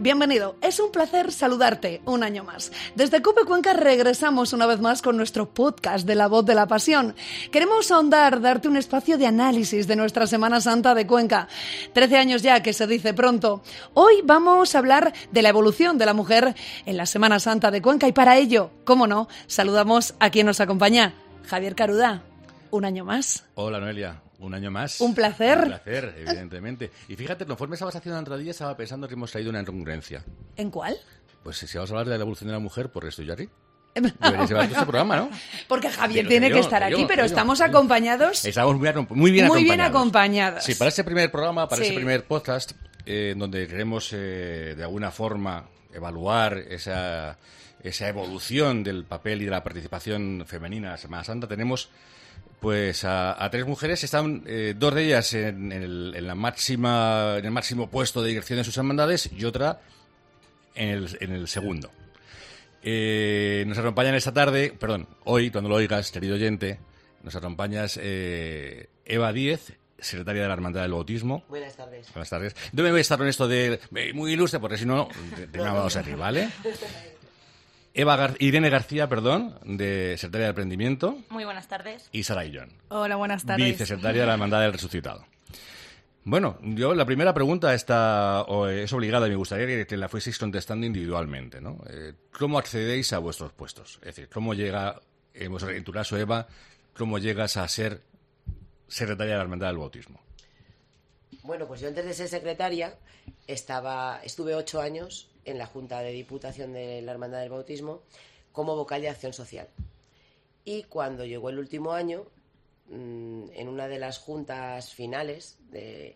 Bienvenido, es un placer saludarte un año más. Desde COPE Cuenca regresamos una vez más con nuestro podcast de La Voz de la Pasión. Queremos ahondar, darte un espacio de análisis de nuestra Semana Santa de Cuenca. 13 años ya, que se dice pronto. Hoy vamos a hablar de la evolución de la mujer en la Semana Santa de Cuenca y para ello, cómo no, saludamos a quien nos acompaña, Javier Caruda. Un año más. Hola, Noelia. Un año más. Un placer. Un placer, evidentemente. Y fíjate, conforme estabas haciendo la entradilla, estaba pensando que hemos traído una incongruencia. ¿En cuál? Pues si vamos a hablar de la evolución de la mujer, ¿por qué estoy yo aquí? Deberías llevar este programa, ¿no? Porque Javier tiene que estar aquí, pero estamos acompañados. Estamos muy bien acompañados. Muy bien acompañados. Sí, para este primer programa, para este primer podcast, donde queremos de alguna forma evaluar esa evolución del papel y de la participación femenina en la Semana Santa, tenemos pues a tres mujeres. Están dos de ellas en el máximo puesto de dirección de sus hermandades y otra en el segundo. Nos acompañan esta tarde, hoy, cuando lo oigas, querido oyente, nos acompañas Eva Díez, secretaria de la Hermandad del Bautismo. Buenas tardes. Buenas tardes. No me voy a estar con esto de muy ilustre, porque si no, vamos aquí, ¿vale? Irene García, de Secretaria de Emprendimiento. Muy buenas tardes. Y Sara Illón. Hola, buenas tardes. Vicesecretaria de la Hermandad del Resucitado. Bueno, yo la primera pregunta es obligada y me gustaría que la fueseis contestando individualmente, ¿no? ¿Cómo accedéis a vuestros puestos? Es decir, ¿cómo llega, en tu caso, Eva, cómo llegas a ser secretaria de la Hermandad del Bautismo? Bueno, pues yo antes de ser secretaria estuve 8 años en la Junta de Diputación de la Hermandad del Bautismo como vocal de Acción Social. Y cuando llegó el último año, en una de las juntas finales de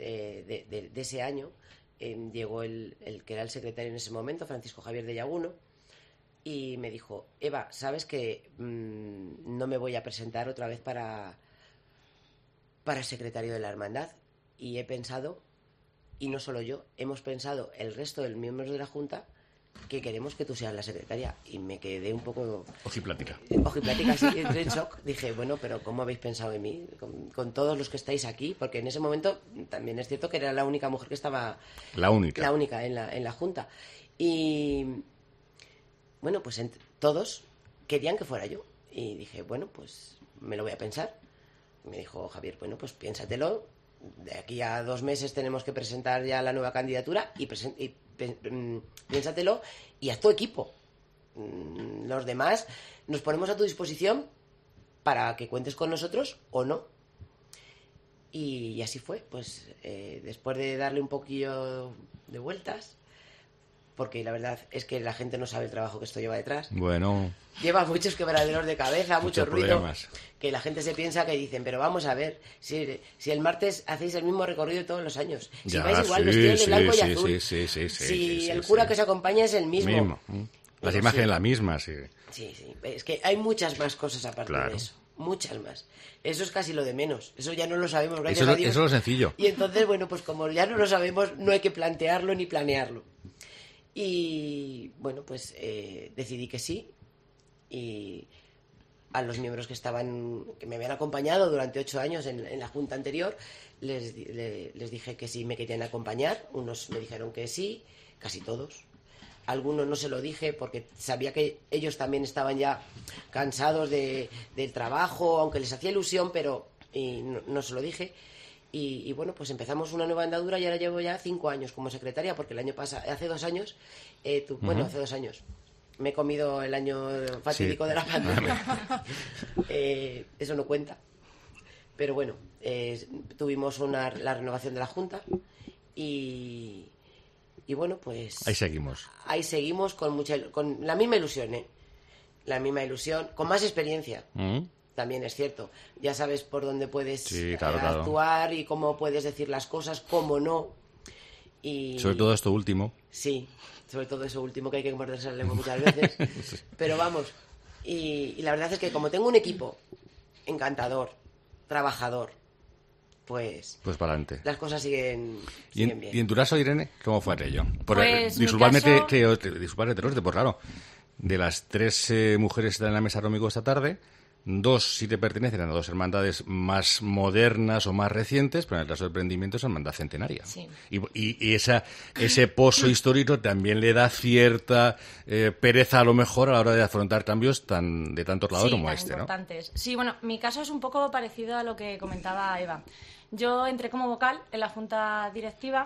ese año, llegó el que era el secretario en ese momento, Francisco Javier de Llaguno, y me dijo: Eva, ¿sabes que no me voy a presentar otra vez para secretario de la hermandad? Y he pensado, y no solo yo, hemos pensado el resto de los miembros de la Junta, que queremos que tú seas la secretaria. Y me quedé un poco... Ojiplática, sí, entré en shock. Dije, bueno, pero ¿cómo habéis pensado en mí? Con todos los que estáis aquí, porque en ese momento también es cierto que era la única mujer que estaba... La única en la Junta. Y bueno, pues todos querían que fuera yo. Y dije, bueno, pues me lo voy a pensar. Me dijo Javier, bueno, pues piénsatelo. De aquí a 2 meses tenemos que presentar ya la nueva candidatura y piénsatelo y haz tu equipo. Los demás nos ponemos a tu disposición para que cuentes con nosotros o no. Y así fue, pues después de darle un poquillo de vueltas, porque la verdad es que la gente no sabe el trabajo que esto lleva detrás. Bueno. Lleva muchos quebraderos de cabeza, mucho ruido, problemas. Que la gente se piensa que dicen, pero vamos a ver, si el martes hacéis el mismo recorrido todos los años, si vais igual vestidos de blanco y azul, si el cura que os acompaña es el mismo. Las imágenes la misma, sí. Sí, es que hay muchas más cosas aparte de eso, muchas más. Eso es casi lo de menos, eso ya no lo sabemos, gracias a Dios. Eso es lo sencillo. Y entonces, bueno, pues como ya no lo sabemos, no hay que plantearlo ni planearlo. Y bueno, pues decidí que sí. Y a los miembros que me habían acompañado durante 8 años en la junta anterior, les dije que sí me querían acompañar. Unos me dijeron que sí, casi todos. Algunos no se lo dije porque sabía que ellos también estaban ya cansados del trabajo, aunque les hacía ilusión, pero no se lo dije. Y bueno, pues empezamos una nueva andadura y ahora llevo ya 5 años como secretaria, porque el año pasado, hace 2 años, hace 2 años, me he comido el año fatídico de la pandemia. Eso no cuenta. Pero bueno, tuvimos la renovación de la Junta y bueno, pues... Ahí seguimos. Ahí seguimos con la misma ilusión, La misma ilusión, con más experiencia. También es cierto. Ya sabes por dónde puedes actuar y cómo puedes decir las cosas, cómo no. Y sobre todo esto último. Sí, sobre todo eso último, que hay que morderse la lengua muchas veces. Sí. Pero vamos, y la verdad es que como tengo un equipo encantador, trabajador, pues para adelante. Las cosas siguen bien. ¿Y en tu caso, Irene, cómo fue aquello? Disculpadme, pues claro, de las 3 mujeres que están en la mesa conmigo esta tarde, 2 sí te pertenecen a 2 hermandades más modernas o más recientes, pero en el caso del prendimiento es hermandad centenaria. Sí. Y ese pozo histórico también le da cierta pereza a lo mejor a la hora de afrontar cambios de tantos lados como tan este, importantes. ¿No? Sí, bueno, mi caso es un poco parecido a lo que comentaba Eva. Yo entré como vocal en la junta directiva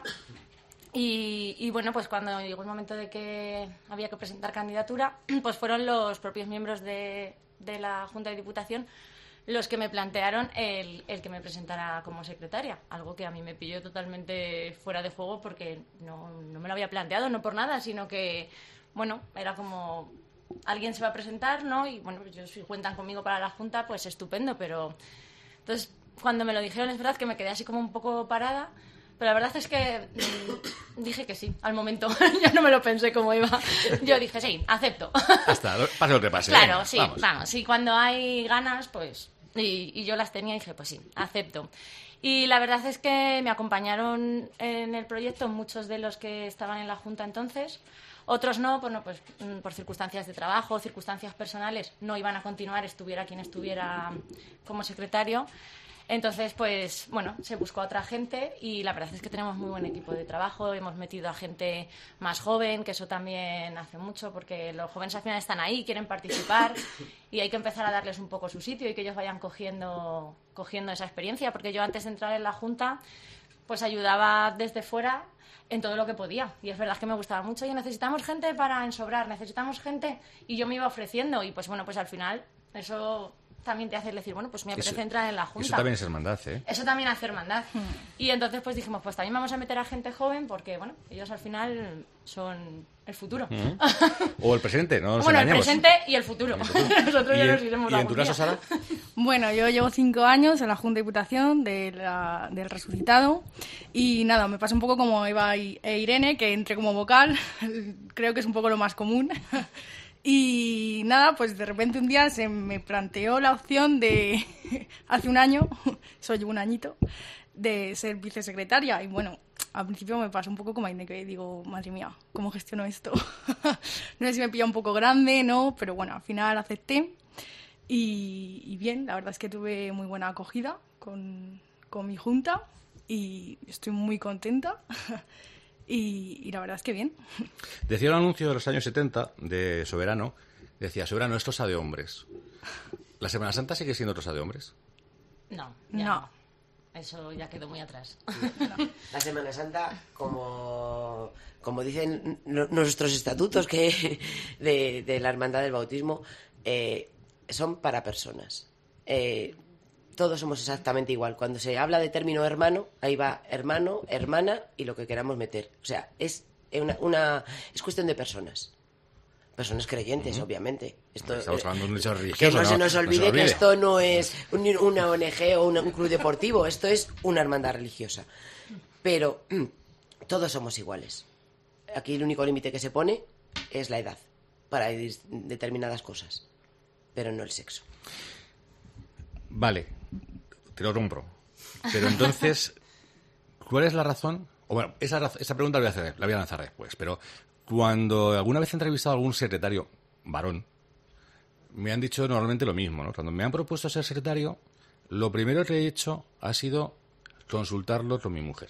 y bueno, pues cuando llegó el momento de que había que presentar candidatura, pues fueron los propios miembros de la Junta de Diputación los que me plantearon el que me presentara como secretaria, algo que a mí me pilló totalmente fuera de juego porque no me lo había planteado, no por nada, sino que, bueno, era como alguien se va a presentar, ¿no? Y bueno, pues yo si cuentan conmigo para la Junta, pues estupendo, pero entonces cuando me lo dijeron es verdad que me quedé así como un poco parada. Pero la verdad es que dije que sí, al momento. Ya no me lo pensé como iba. Yo dije, sí, acepto. Hasta, pase lo que pase. Claro, sí, vamos. Y cuando hay ganas, pues... Y yo las tenía y dije, pues sí, acepto. Y la verdad es que me acompañaron en el proyecto muchos de los que estaban en la Junta entonces. Otros no, pues por circunstancias de trabajo, circunstancias personales, no iban a continuar, estuviera quien estuviera como secretario. Entonces, pues, bueno, se buscó a otra gente y la verdad es que tenemos muy buen equipo de trabajo. Hemos metido a gente más joven, que eso también hace mucho porque los jóvenes al final están ahí, quieren participar y hay que empezar a darles un poco su sitio y que ellos vayan cogiendo esa experiencia. Porque yo antes de entrar en la Junta, pues ayudaba desde fuera en todo lo que podía. Y es verdad que me gustaba mucho. Y necesitamos gente para ensobrar, necesitamos gente. Y yo me iba ofreciendo y pues bueno, pues al final eso... también te hace decir, bueno, pues me apetece entrar en la Junta. Eso también es hermandad, ¿eh? Eso también hace hermandad. Y entonces pues dijimos, pues también vamos a meter a gente joven porque, bueno, ellos al final son el futuro. O el presente, no nos bueno, engañemos. el presente y el futuro. Nosotros ya nos iremos ¿Y algún en tu caso, día. Sara? Bueno, yo llevo 5 años en la Junta de Diputación del Resucitado y nada, me pasa un poco como Eva e Irene, que entré como vocal, creo que es un poco lo más común. Y nada, pues de repente un día se me planteó la opción de, hace un año, soy un añito, de ser vicesecretaria. Y bueno, al principio me pasó un poco como a Irene, que digo, madre mía, ¿cómo gestiono esto? No sé si me pilla un poco grande, ¿no? Pero bueno, al final acepté. Y bien, la verdad es que tuve muy buena acogida con mi junta y estoy muy contenta. Y la verdad es que bien. Decía un anuncio de los años 70 de Soberano, decía, Soberano, esto es de hombres. ¿La Semana Santa sigue siendo cosa de hombres? No, ya No. Eso ya quedó muy atrás. La Semana Santa, como dicen nuestros estatutos de la Hermandad del Bautismo, son para personas. Todos somos exactamente igual. Cuando se habla de término hermano, ahí va hermano, hermana y lo que queramos meter. O sea, es cuestión de personas. Personas creyentes, obviamente. Estamos hablando de un hecho Que religioso. no se nos olvide que esto no es una ONG o un club deportivo. Esto es una hermandad religiosa. Pero todos somos iguales. Aquí el único límite que se pone es la edad para determinadas cosas, pero no el sexo. Vale, te lo compro. Pero entonces, ¿cuál es la razón? O bueno, esa pregunta la voy a lanzar después, pero cuando alguna vez he entrevistado a algún secretario varón, me han dicho normalmente lo mismo, ¿no? Cuando me han propuesto ser secretario, lo primero que he hecho ha sido consultarlo con mi mujer.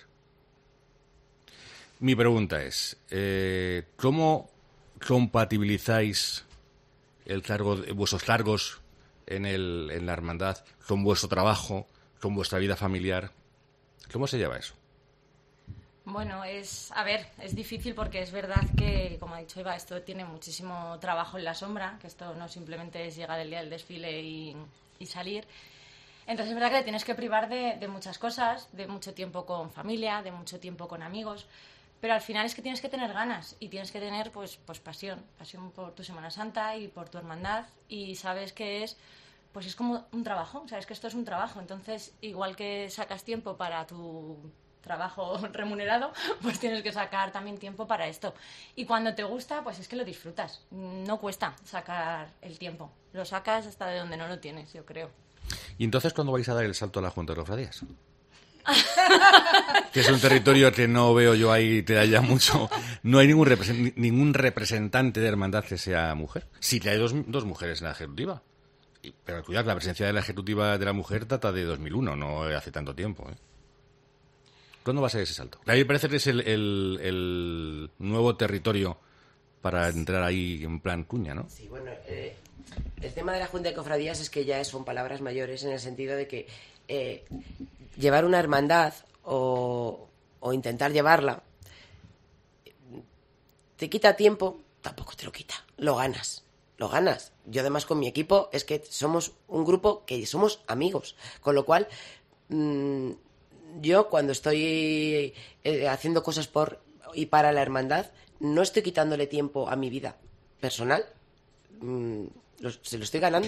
Mi pregunta es, ¿cómo compatibilizáis vuestros cargos en la hermandad con vuestro trabajo, con vuestra vida familiar? ¿Cómo se lleva eso? Bueno, es difícil porque es verdad que, como ha dicho Eva, esto tiene muchísimo trabajo en la sombra, que esto no simplemente es llegar el día del desfile y salir. Entonces es verdad que te tienes que privar de muchas cosas, de mucho tiempo con familia, de mucho tiempo con amigos, pero al final es que tienes que tener ganas y tienes que tener pues pasión por tu Semana Santa y por tu hermandad, y sabes que es como un trabajo, sabes que esto es un trabajo. Entonces igual que sacas tiempo para tu trabajo remunerado, pues tienes que sacar también tiempo para esto. Y cuando te gusta, pues es que lo disfrutas. No cuesta sacar el tiempo. Lo sacas hasta de donde no lo tienes, yo creo. ¿Y entonces cuándo vais a dar el salto a la Junta de Cofradías? Que es un territorio que no veo yo ahí que haya mucho. No hay ningún representante de hermandad que sea mujer. Sí que hay dos mujeres en la ejecutiva. Pero cuidado, la presencia de la ejecutiva de la mujer data de 2001, no hace tanto tiempo. ¿Cuándo va a ser ese salto? A mí me parece que es el nuevo territorio para entrar ahí en plan cuña, ¿no? Sí, bueno, el tema de la Junta de Cofradías es que ya son palabras mayores en el sentido de que llevar una hermandad o intentar llevarla te quita tiempo, tampoco te lo quita, lo ganas. Yo además con mi equipo es que somos un grupo que somos amigos, con lo cual yo cuando estoy haciendo cosas por y para la hermandad no estoy quitándole tiempo a mi vida personal, se lo estoy ganando.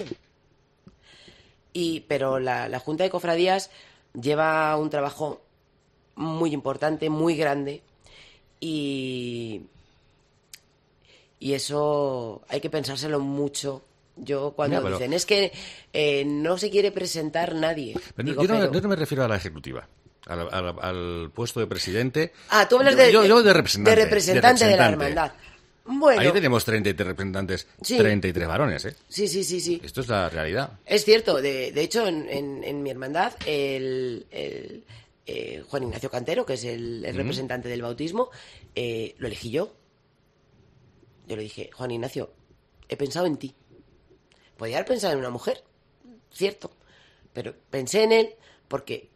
Pero la Junta de Cofradías lleva un trabajo muy importante, muy grande y eso hay que pensárselo mucho. Yo cuando dicen, es que no se quiere presentar nadie. Digo, yo no me refiero a la ejecutiva, al puesto de presidente. Ah, tú hablas yo de representante. De representante de la hermandad. Bueno. Ahí tenemos 33 representantes, sí. 33 varones, ¿eh? Sí. Esto es la realidad. Es cierto. De hecho, en mi hermandad, Juan Ignacio Cantero, que es el representante del bautismo, lo elegí yo. Yo le dije, Juan Ignacio, he pensado en ti. Podría haber pensado en una mujer, cierto, pero pensé en él porque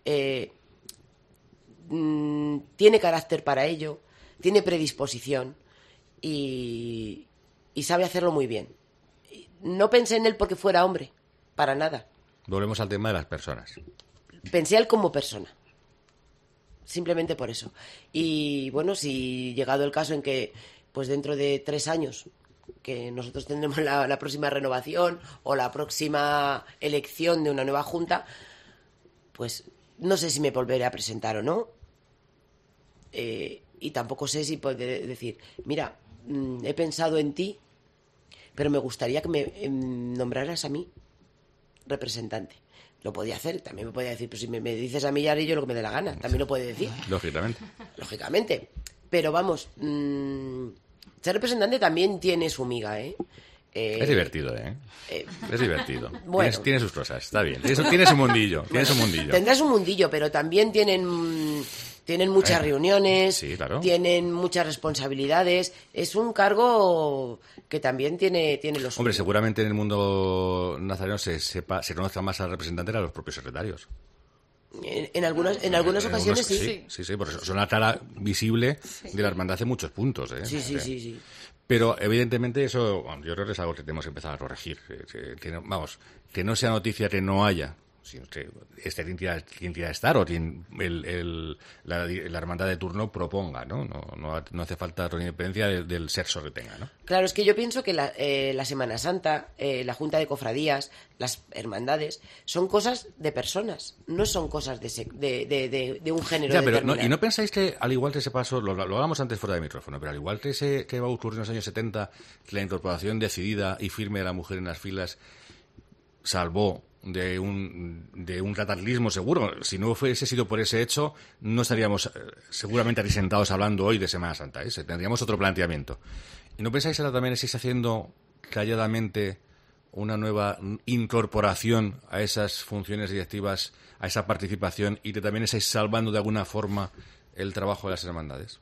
tiene carácter para ello, tiene predisposición y sabe hacerlo muy bien. No pensé en él porque fuera hombre, para nada. Volvemos al tema de las personas. Pensé en él como persona, simplemente por eso. Y bueno, si llegado el caso en que pues dentro de 3 años que nosotros tendremos la próxima renovación o la próxima elección de una nueva junta, pues no sé si me volveré a presentar o no, y tampoco sé si podré decir, mira, he pensado en ti, pero me gustaría que me nombraras a mí representante. Lo podía hacer, también me podía decir, pero si me dices a mí, ya haré yo lo que me dé la gana, también lo puede decir. Lógicamente. Pero vamos, ser representante también tiene su miga, ¿eh? Es divertido, ¿eh? Es divertido. Bueno. Tiene sus cosas, está bien. Tiene su mundillo. Tendrás un mundillo, pero también tienen muchas reuniones, sí, claro. Tienen muchas responsabilidades. Es un cargo que también tiene los... Hombre, seguramente en el mundo nazareno se conozca más al representante que a los propios secretarios. En algunas ocasiones sí. Sí, porque son la cara visible de la hermandad en muchos puntos. Sí. Pero evidentemente eso, yo creo que es algo que tenemos que empezar a corregir. Que no sea noticia que no haya, sino que este quien quiera estar o quien la hermandad de turno proponga, ¿no? No hace falta con independencia del sexo que tenga, ¿no? Claro, es que yo pienso que la Semana Santa, la Junta de Cofradías, las hermandades, son cosas de personas, no son cosas de un género determinado. ¿Y no pensáis que, al igual que se pasó, lo hablamos antes fuera de micrófono, pero al igual que va a ocurrir en los años 70, que la incorporación decidida y firme de la mujer en las filas salvó de un cataclismo seguro? Si no hubiese sido por ese hecho, no estaríamos seguramente aquí sentados hablando hoy de Semana Santa, tendríamos otro planteamiento. ¿Y no pensáis ahora también estáis haciendo calladamente una nueva incorporación a esas funciones directivas, a esa participación, y que también estáis salvando de alguna forma el trabajo de las hermandades?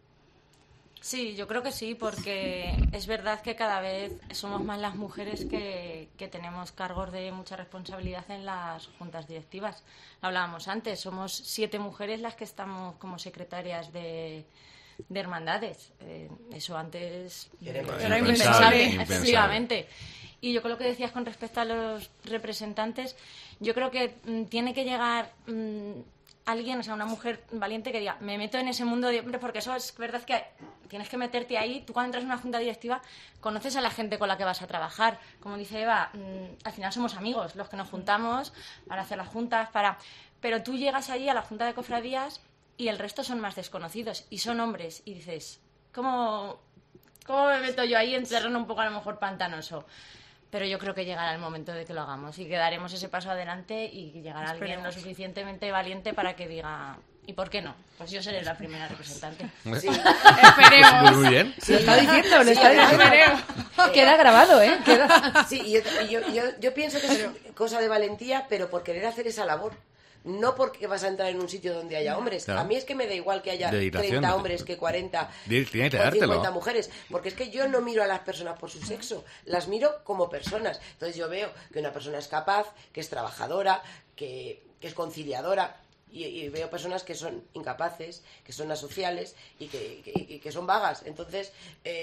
Sí, yo creo que sí, porque es verdad que cada vez somos más las mujeres que tenemos cargos de mucha responsabilidad en las juntas directivas. Lo hablábamos antes, somos 7 mujeres las que estamos como secretarias de hermandades. Eso antes era impensable. Efectivamente. Y yo con lo que decías con respecto a los representantes, yo creo que tiene que llegar alguien, o sea, una mujer valiente que diga, me meto en ese mundo de hombres, porque eso es verdad que tienes que meterte ahí. Tú cuando entras en una junta directiva conoces a la gente con la que vas a trabajar. Como dice Eva, al final somos amigos los que nos juntamos para hacer las juntas, pero tú llegas allí a la junta de cofradías y el resto son más desconocidos y son hombres y dices, ¿cómo me meto yo ahí en terreno un poco a lo mejor pantanoso? Pero yo creo que llegará el momento de que lo hagamos y que daremos ese paso adelante y llegará alguien lo suficientemente valiente para que diga, ¿Y por qué no? Pues yo seré la primera representante. Sí. Esperemos. Muy bien. Lo está diciendo, le está diciendo. Queda grabado, ¿eh? Queda... Sí, yo pienso que es cosa de valentía, pero por querer hacer esa labor. No porque vas a entrar en un sitio donde haya hombres. Claro. A mí es que me da igual que haya Dedicación, 30 hombres que 40 Tiene que o dártelo. 50 mujeres. Porque es que yo no miro a las personas por su sexo, las miro como personas. Entonces yo veo que una persona es capaz, que es trabajadora, que es conciliadora. Y veo personas que son incapaces, que son asociales y que son vagas. Entonces,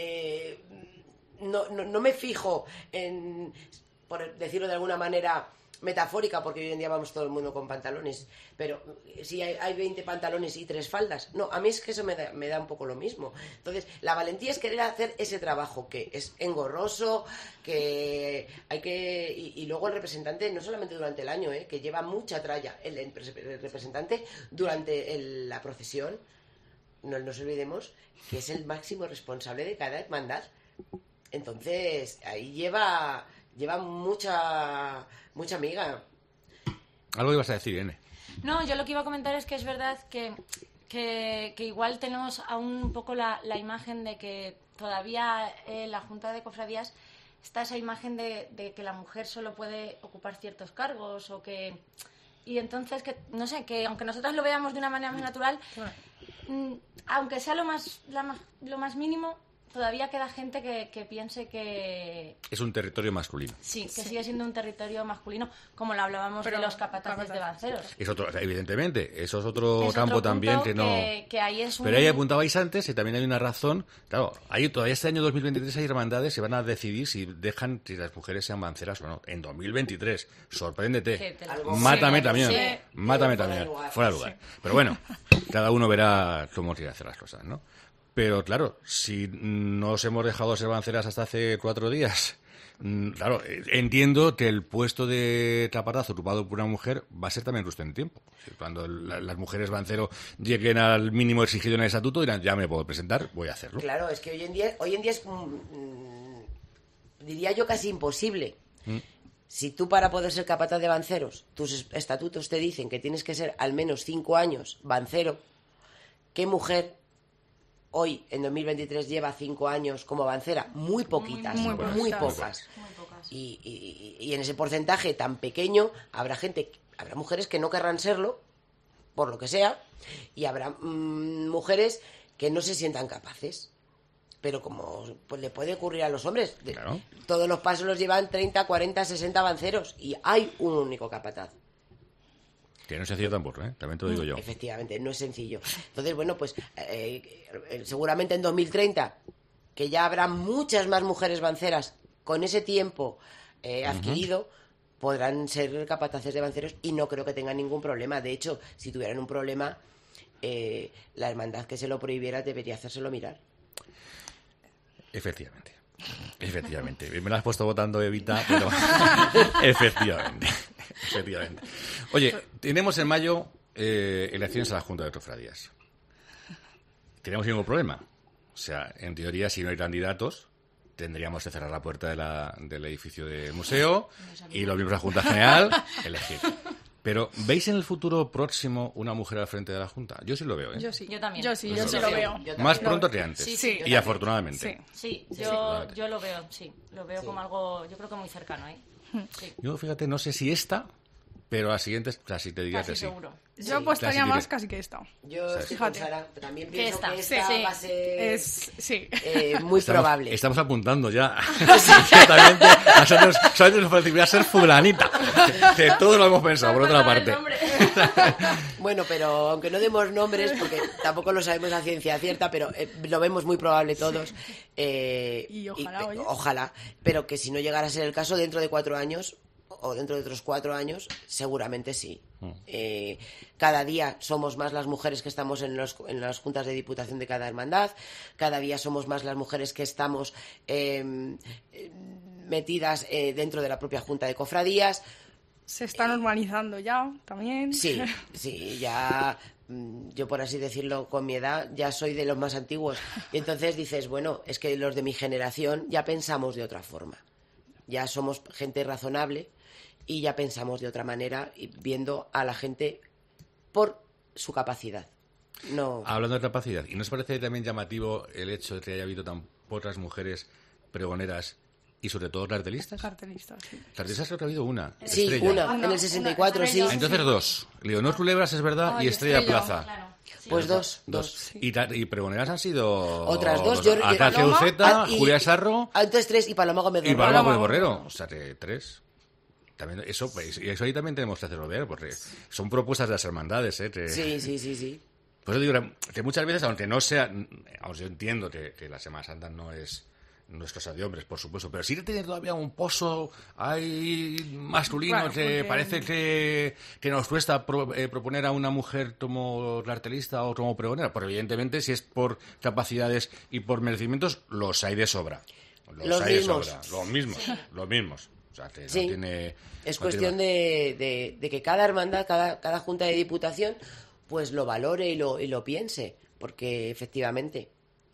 no me fijo en, por decirlo de alguna manera metafórica, porque hoy en día vamos todo el mundo con pantalones, pero si hay 20 pantalones y 3 faldas, no, a mí es que eso me da un poco lo mismo. Entonces, la valentía es querer hacer ese trabajo que es engorroso, que hay que... Y luego el representante, no solamente durante el año, que lleva mucha tralla, el representante durante la procesión, no nos olvidemos que es el máximo responsable de cada hermandad. Entonces, ahí lleva mucha amiga. Algo ibas a decir, Irene. No, yo lo que iba a comentar es que es verdad que igual tenemos aún un poco la imagen de que todavía la Junta de Cofradías está esa imagen de que la mujer solo puede ocupar ciertos cargos o que... Y entonces, que no sé, que aunque nosotras lo veamos de una manera más natural, aunque sea lo más mínimo, todavía queda gente que piense que... Es un territorio masculino. Sí, que sigue siendo un territorio masculino, como lo hablábamos de los capataces de banceros. Es otro, evidentemente, eso es otro Es campo otro también punto que no... que ahí es Pero ahí apuntabais antes y también hay una razón. Claro, todavía este año 2023 hay hermandades que van a decidir si dejan que las mujeres sean banceras o no. En 2023, sorpréndete. Mátame también. Sí. Mátame Fuera de también. lugar. Fuera de lugar. Pero bueno, cada uno verá cómo quiere hacer las cosas, ¿no? Pero claro, si no os hemos dejado ser banceras hasta hace 4 días, claro, entiendo que el puesto de capataz ocupado por una mujer va a ser también justo en tiempo. Cuando las mujeres bancero lleguen al mínimo exigido en el estatuto, dirán, ya me puedo presentar, voy a hacerlo. Claro, es que hoy en día es, diría yo, casi imposible. Si tú, para poder ser capataz de banceros, tus estatutos te dicen que tienes que ser al menos 5 años bancero, ¿qué mujer hoy, en 2023, lleva 5 años como bancera? Muy poquitas, muy pocas. Y en ese porcentaje tan pequeño habrá mujeres que no querrán serlo, por lo que sea, y habrá mujeres que no se sientan capaces. Pero como pues le puede ocurrir a los hombres, Claro. Todos los pasos los llevan 30, 40, 60 banceros y hay un único capataz. Que no es sencillo tampoco, ¿eh? También te lo digo yo. Efectivamente, no es sencillo. Entonces, bueno, pues seguramente en 2030, que ya habrá muchas más mujeres banceras con ese tiempo adquirido, podrán ser capataces de banceros y no creo que tengan ningún problema. De hecho, si tuvieran un problema, la hermandad que se lo prohibiera debería hacérselo mirar. Efectivamente. Me la has puesto votando Evita, pero efectivamente. Oye, tenemos en mayo elecciones a la Junta de Cofradías. ¿Tenemos ningún problema? O sea, en teoría, si no hay candidatos, tendríamos que cerrar la puerta del edificio del museo y los miembros de la Junta General elegir. Pero, ¿veis en el futuro próximo una mujer al frente de la Junta? Yo sí lo veo, ¿eh? Yo sí. Yo también. Yo sí lo veo. Más pronto que antes. Sí. Y afortunadamente. Sí. Sí, yo lo veo, sí. Lo veo como algo, yo creo que muy cercano, ¿eh? Sí. Yo, fíjate, no sé si esta, pero las siguientes casi te diría Casi que sí. seguro. Yo apostaría Casi más diré. casi que esta. Yo estoy Fíjate. con Sara, también Que pienso esta. que esta Sí. va a ser Sí. muy probable. Estamos apuntando ya. Exactamente. Solamente nos parecería ser fulanita. Que todo lo hemos pensado, por otra parte. Bueno, pero aunque no demos nombres, porque tampoco lo sabemos a ciencia cierta, pero lo vemos muy probable todos. Y ojalá, oye. Ojalá, pero que si no llegara a ser el caso, dentro de 4 años o dentro de otros 4 años, seguramente sí. Cada día somos más las mujeres que estamos en las juntas de diputación de cada hermandad, cada día somos más las mujeres que estamos metidas dentro de la propia junta de cofradías. Se está normalizando ya, también. Sí, ya, yo por así decirlo, con mi edad, ya soy de los más antiguos. Y entonces dices, bueno, es que los de mi generación ya pensamos de otra forma. Ya somos gente razonable y ya pensamos de otra manera, viendo a la gente por su capacidad. no. Hablando de capacidad, ¿y no os parece también llamativo el hecho de que haya habido tan pocas mujeres pregoneras y sobre todo cartelistas? Cartelistas, sí. Cartelistas creo que ha habido una. Sí, Estrella. una, en el 64, sí. Entonces dos. Leonor Culebras es verdad y Estrella Plaza. Claro. Pues dos. Sí. Y pregoneras han sido... Otras dos. Ataque Uceta, Julia Sarro... Entonces 3 y Paloma Gómez Y Paloma Gómez Borrero. O sea, que 3. También eso, y eso ahí también tenemos que hacerlo ver, porque son propuestas de las hermandades, ¿eh? Sí. Por eso digo que muchas veces, aunque no sea... Yo entiendo que la Semana Santa no es cosa de hombres, por supuesto, pero sí que tiene todavía un pozo ahí masculino, Claro, que porque... parece que nos cuesta proponer a una mujer como cartelista o como pregonera. Pero evidentemente, si es por capacidades y por merecimientos, los hay de sobra. Los mismos. Los mismos. O sea, que Sí. no tiene... Es cuestión de que cada hermandad, cada junta de diputación, pues lo valore y lo piense, porque efectivamente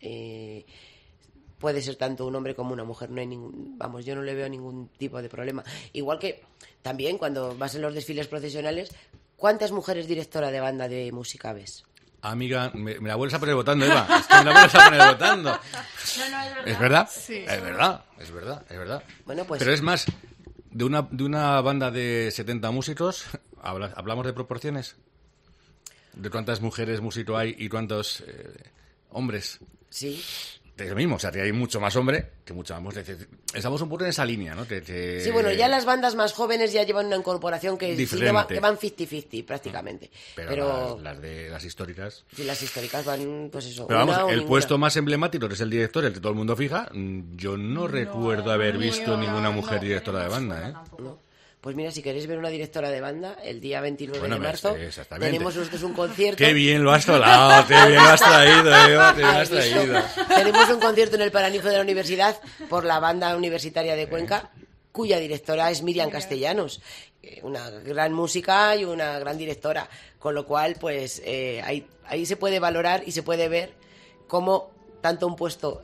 puede ser tanto un hombre como una mujer, no hay yo no le veo ningún tipo de problema. Igual que también cuando vas en los desfiles procesionales, ¿cuántas mujeres directoras de banda de música ves? Amiga, me la vuelves a poner votando, Eva. Es que me la vuelves a poner votando. No, es verdad. ¿Es verdad? Sí. Es verdad. Bueno, pues Pero es más, de una banda de 70 músicos, ¿hablamos de proporciones? ¿De cuántas mujeres músicos hay y cuántos hombres? sí. Es lo mismo, o sea, que hay mucho más hombre que mucha más mujer. Estamos un poco en esa línea, ¿no? Sí, bueno, ya las bandas más jóvenes ya llevan una incorporación que van 50-50 prácticamente. Pero las históricas... Sí, las históricas van, pues eso, Pero vamos, una o el ninguna. puesto más emblemático, que es el director, el que todo el mundo fija, yo no recuerdo haber visto ninguna mujer directora de banda, ¿eh? No. Pues mira, si queréis ver una directora de banda, el día 29 de Bueno, marzo exactamente. tenemos nosotros un concierto. ¡Qué bien lo has colado! ¡Qué bien lo has traído, Eva! ¡Qué bien lo has traído! Tenemos un concierto en el Paraninfo de la Universidad por la banda universitaria de Cuenca, cuya directora es Miriam Castellanos. Una gran música y una gran directora. Con lo cual, pues ahí se puede valorar y se puede ver cómo tanto un puesto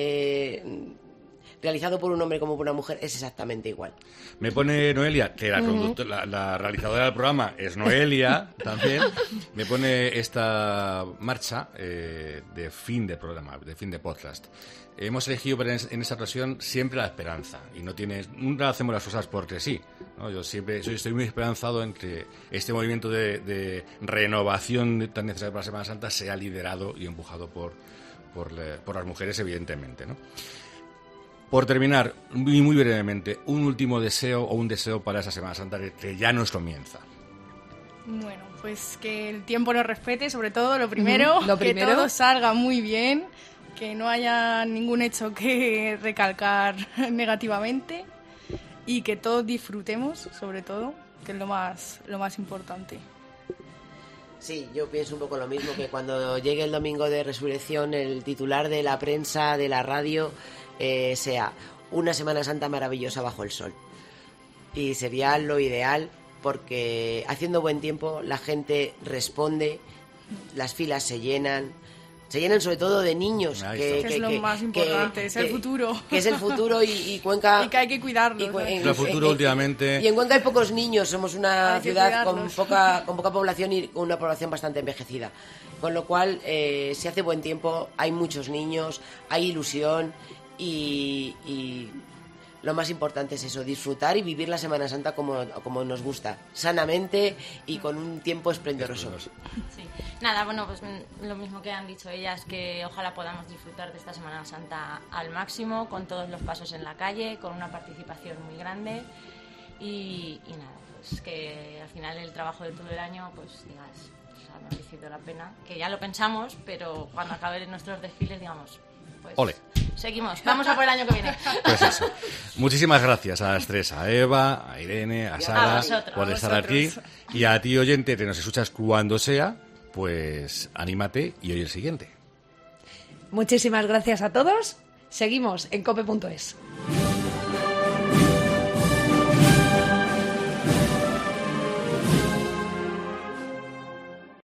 realizado por un hombre como por una mujer es exactamente igual. Me pone Noelia, que la realizadora del programa es Noelia también, me pone esta marcha de fin de programa, de fin de podcast. Hemos elegido en esta ocasión siempre la esperanza y nunca hacemos las cosas porque sí, ¿no? Yo estoy muy esperanzado en que este movimiento de renovación tan necesario para la Semana Santa sea liderado y empujado por las mujeres, evidentemente, ¿no? Por terminar, muy brevemente, un último deseo o un deseo para esa Semana Santa que ya nos comienza. Bueno, pues que el tiempo nos respete, sobre todo, lo primero. Que todo salga muy bien, que no haya ningún hecho que recalcar negativamente y que todos disfrutemos, sobre todo, que es lo más importante. Sí, yo pienso un poco lo mismo, que cuando llegue el domingo de Resurrección, el titular de la prensa, de la radio, sea una Semana Santa maravillosa bajo el sol. Y sería lo ideal, porque haciendo buen tiempo la gente responde, las filas se llenan sobre todo de niños, que es lo más importante, es el futuro. Que es el futuro y Cuenca... Y que hay que cuidarlo. El futuro últimamente... Y en Cuenca hay pocos niños, somos una ciudad con poca población y con una población bastante envejecida. Con lo cual, si hace buen tiempo, hay muchos niños, hay ilusión y lo más importante es eso, disfrutar y vivir la Semana Santa como nos gusta, sanamente y con un tiempo esplendoroso. Sí. Nada, bueno, pues lo mismo que han dicho ellas, que ojalá podamos disfrutar de esta Semana Santa al máximo, con todos los pasos en la calle, con una participación muy grande y nada, pues que al final el trabajo de todo el año, pues digas, ha merecido la pena, que ya lo pensamos, pero cuando acaben nuestros desfiles, digamos, pues... ¡Ole! Seguimos, vamos a por el año que viene. Pues eso. Muchísimas gracias a las tres, a Eva, a Irene, a Sara, por estar aquí. Y a ti, oyente, que nos escuchas cuando sea, pues anímate y oye el siguiente. Muchísimas gracias a todos. Seguimos en cope.es.